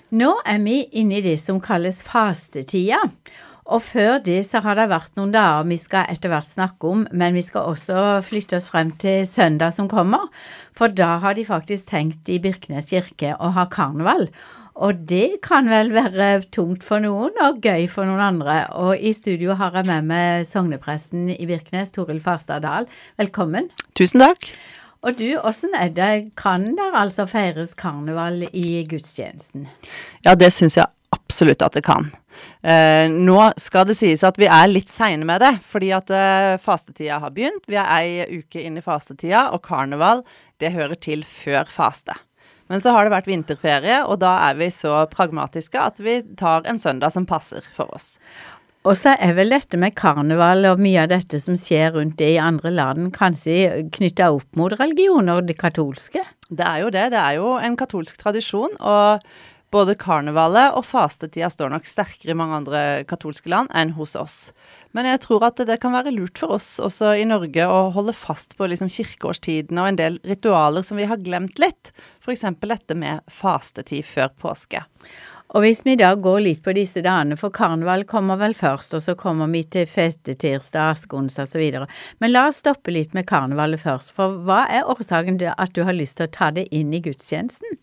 Nå vi inne i det som kalles fastetida, og før det så har det vært noen dager vi skal etter hvert snakke om, men vi skal også flytte oss frem til søndag som kommer, for da har de faktisk tenkt i Birkenes kirke å ha karneval, og det kan vel være tungt for noen og gøy for noen andre, og i studio har jeg med meg sognepresten i Birkenes, Toril Farstad Dahl. Velkommen. Tusen takk. Og du, hvordan det? Kan der altså feires karneval i gudstjenesten? Ja, det synes jeg absolutt at det kan. Nå skal det sies at vi litt sene med det, fordi at fastetida har begynt. Vi en uke inn i fastetida, og karneval, det hører til før faste. Men så har det vært vinterferie, og da vi så pragmatiske at vi tar en søndag som passer for oss. Og så vel dette med karneval og mye av dette som skjer rundt det i andre land, kanskje knyttet opp mot religion og det katolske? Det jo det. Det jo en katolsk tradisjon, og både karnevalet og fastetida står nok sterkere i mange andre katolske land enn hos oss. Men jeg tror at det kan være lurt for oss også i Norge å holde fast på liksom kirkeårstiden og en del ritualer som vi har glemt litt. For eksempel dette med fastetid før påske. Og hvis vi da går litt på disse dagene, for karneval kommer vel først, og så kommer vi til festetirsdag, askonsdag og så videre. Men la oss stoppe litt med karnevalet først, for hva årsaken til at du har lyst til å ta det inn i gudstjenesten?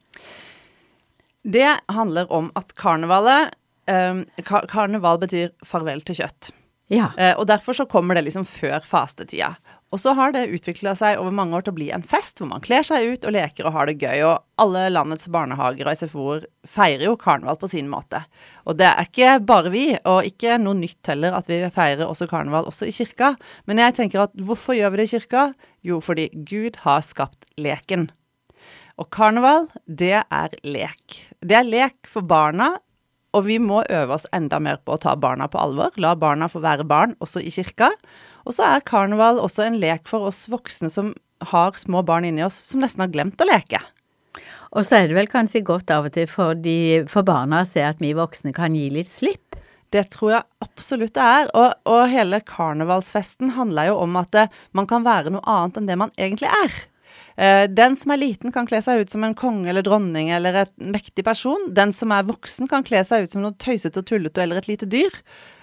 Det handler om at karneval betyr farvel til kjøtt. Ja. Og derfor så kommer det liksom før fastetida. Og så har det utviklet seg over mange år til å bli en fest, hvor man kler seg ut og leker og har det gøy, og alle landets barnehager og SFO-er feirer jo karneval på sin måte. Og det ikke bare vi, og ikke noe nytt heller at vi feirer også karneval også i kirka. Men jeg tenker at hvorfor gjør vi det i kirka? Jo, fordi Gud har skapt leken. Og karneval, det lek. Det lek for barna, og vi må øve oss enda mer på å ta barna på alvor. La barna få være barn, også i kirka. Og så karneval også en lek for oss voksne som har små barn inni oss, som nesten har glemt å leke. Og så det vel kanskje godt av og til for barna å se at vi voksne kan gi litt slipp. Det tror jeg absolutt det og hele karnevalsfesten handler jo om at man kan være noe annet enn det man egentlig Den som liten kan kle seg ut som en konge eller dronning eller et mektig person. Den som voksen kan kle seg ut som noe tøysete og tullete eller et lite dyr.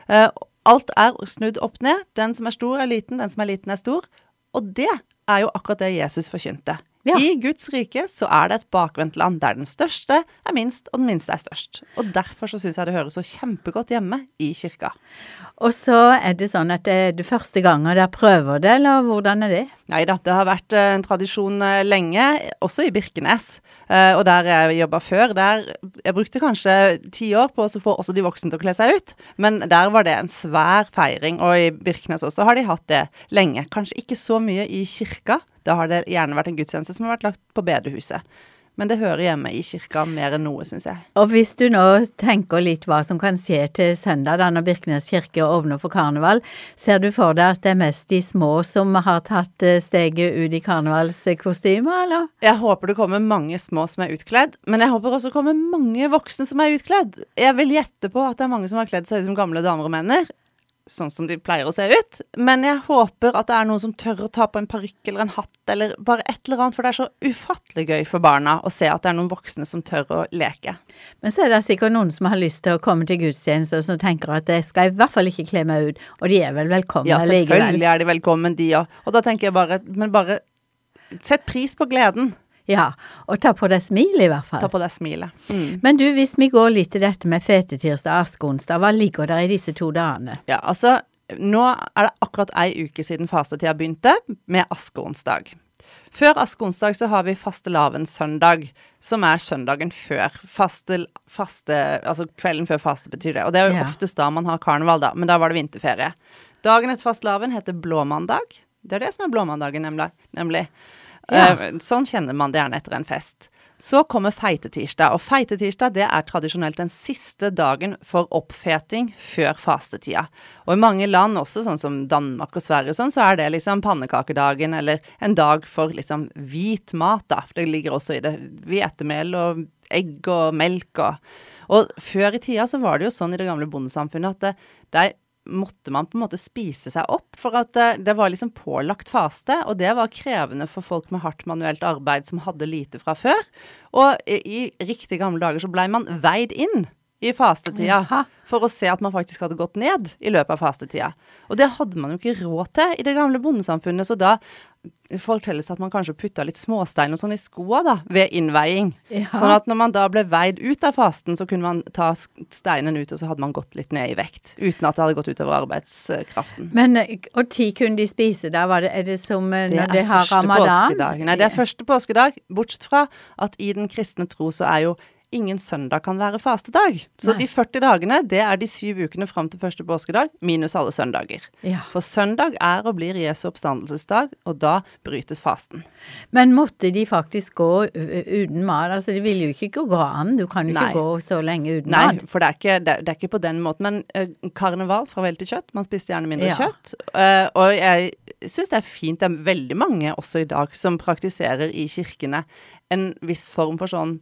Alt snudd opp ned. Den som stor liten, den som liten stor. Og det jo akkurat det Jesus forkynte. Ja. I Guds rike så det et bakvendt land der den største minst, og den minste størst. Og derfor så synes jeg det høres så kjempegodt hjemme i kirka. Og så det sånn at det første gangen der prøver det, eller hvordan det? Neida, det har vært en tradisjon lenge, også i Birkenes. Og der jeg jobbet før, jeg brukte kanskje 10 år på å få også de voksne til å kle seg ut. Men der var det en svær feiring, og i Birkenes også har de hatt det lenge. Kanskje ikke så mye i kirka. Da har det gjerne vært en gudstjeneste som har vært lagt på bedehuset. Men det hører hjemme i kirka mer enn noe, synes jeg. Og hvis du nå tenker litt hva som kan skje til søndag, da når Birkenes kirke åpner for karneval, ser du for deg at det mest de små som har tatt steget ut i karnevalskostymer, eller? Jeg håper det kommer mange små som utkledd, men jeg håper også det kommer mange voksne som utkledd. Jeg vil gjette på at det mange som har kledd seg ut som gamle damer og menner, sånn som de pleier å se ut, men jeg håper at det noen som tør å ta på en parykk eller en hatt, eller bare et eller annet, for det så ufattelig gøy for barna å se at det noen voksne som tør å leke. Men så det sikkert noen som har lyst til å komme til gudstjeneste, og som tenker at jeg skal i hvert fall ikke kle meg ut, og de vel velkommen. Ja, selvfølgelig de velkommen, de også. Og da tenker jeg bare sett pris på gleden. Ja, og ta på deg smilet i hvert fall. Ta på deg smilet. Men du, hvis vi går litt til dette med fetetirsdag, askonsdag, hva ligger der i disse 2 dagene? Ja, altså, nå det akkurat en uke siden fastetida begynte med askonsdag. Før askonsdag så har vi fastelavnssøndag, som søndagen før. Altså kvelden før faste betyr det. Og det jo oftest da man har karneval da, men da var det vinterferie. Dagen etter fastelavn heter blåmandag. Det det som blåmandagen nemlig. Ja. Sånn kjenner man det gjerne etter en fest. Så kommer feitetirsdag, og feitetirsdag det tradisjonelt den siste dagen for oppfeting før fastetida. Og i mange land også, sånn som Danmark og Sverige og sånn, så det liksom pannekakedagen, eller en dag for liksom hvit mat da, for det ligger også i det hvetemel og egg og melk og før i tida så var det jo sånn i det gamle bondesamfunnet at det måtte man på en måte spise seg opp, for at det var liksom pålagt faste, og det var krevende for folk med hardt manuelt arbeid som hadde lite fra før. Og i riktig gamle dager så ble man veid inn i fastetida, for å se at man faktisk hadde gått ned i løpet av fastetida. Og det hadde man jo ikke råd til i det gamle bondesamfunnet, så da fortelles at man kanskje putta litt småstein og sånn i skoa da, ved innveiing. Ja. Sånn at når man da ble veid ut av fasten, så kunne man ta steinen ut, og så hadde man gått litt ned i vekt, uten at det hadde gått utover arbeidskraften. Men, og tid kunne de spise da? Er det som når de har ramadan? Nei, det er første påskedag, bortsett fra at i den kristne tro så er jo ingen søndag kan være fastedag. Så de 40 dagene, det er de 7 ukene frem til første påskedag, minus alle søndager. Ja. For søndag er og blir Jesu oppstandelsesdag, og da brytes fasten. Men måtte de faktisk gå uten mat? Altså, det ville jo ikke gå an. Du kan jo ikke gå så lenge uten mat. Nei, for det er ikke på den måten. Men karneval fra vel til kjøtt, man spiste gjerne mindre kjøtt. Og jeg synes det er fint, det er veldig mange også i dag som praktiserer i kirkene en viss form for sånn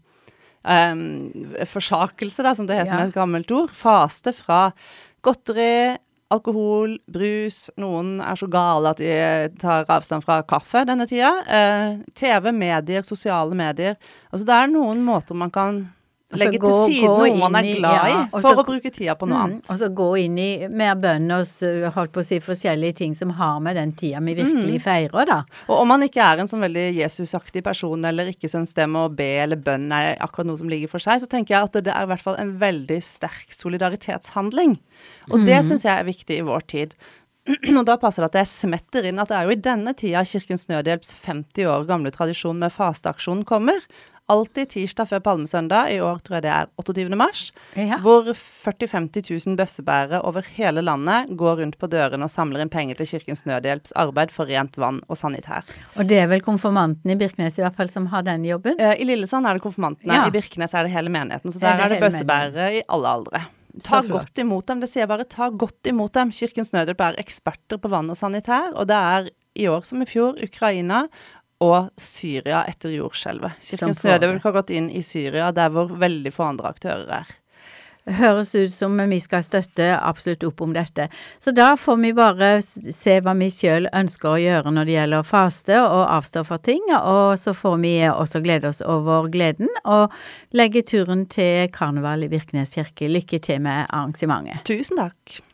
forsakelse da, som det heter med et gammelt ord. Faste fra godteri, alkohol, brus. Noen er så gale at de tar avstand fra kaffe denne tida. TV, medier, sosiale medier. Altså det er noen måter man kan legge til siden noe man er glad i, for å bruke tida på noe annet. Og så gå inn i mer bønn og holdt på å si forskjellige ting som har med den tida vi virkelig feirer da. Og om man ikke er en sånn veldig Jesusaktig person, eller ikke synes det med å be eller bønn er akkurat noe som ligger for seg, så tenker jeg at det er i hvert fall en veldig sterk solidaritetshandling. Og det synes jeg er viktig i vår tid. Og da passer det at jeg smetter inn at det er jo i denne tida Kirkens Nødhjelps 50 år gamle tradisjon med fasteaksjonen kommer. Alltid tirsdag før Palmesøndag, i år tror jeg det er 28. mars, hvor 40-50 000 bøssebærere over hele landet går rundt på dørene og samler inn penger til Kirkens Nødhjelps arbeid for rent vann og sanitær. Og det er vel konfirmanten i Birkenes i hvert fall som har den jobben? I Lillesand er det konfirmantene, i Birkenes er det hele menigheten, så der er det bøssebærere i alle aldre. Ta godt imot dem, det sier jeg bare, ta godt imot dem. Kirkens Nødhjelp er eksperter på vann og sanitær, og det er i år som i fjor Ukraina og Syria etter jordskjelvet. Kirkens Nødhjelp har gått inn i Syria, der hvor veldig få andre aktører er. Høres ut som vi skal støtte absolutt opp om dette. Så da får vi bare se hva vi selv ønsker å gjøre når det gjelder faste og avstå for ting, og så får vi også glede oss over gleden og legge turen til karneval i Birkenes kirke. Lykke til med arrangementet. Tusen takk.